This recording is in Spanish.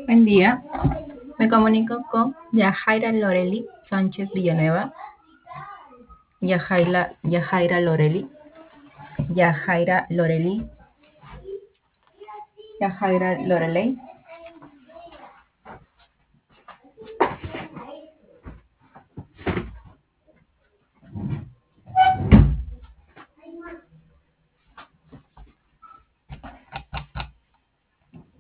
Buen día, me comunico con Yajaira Loreli Sánchez Villanueva. Yajaira Loreli, Yajaira Loreli, Yajaira Loreley.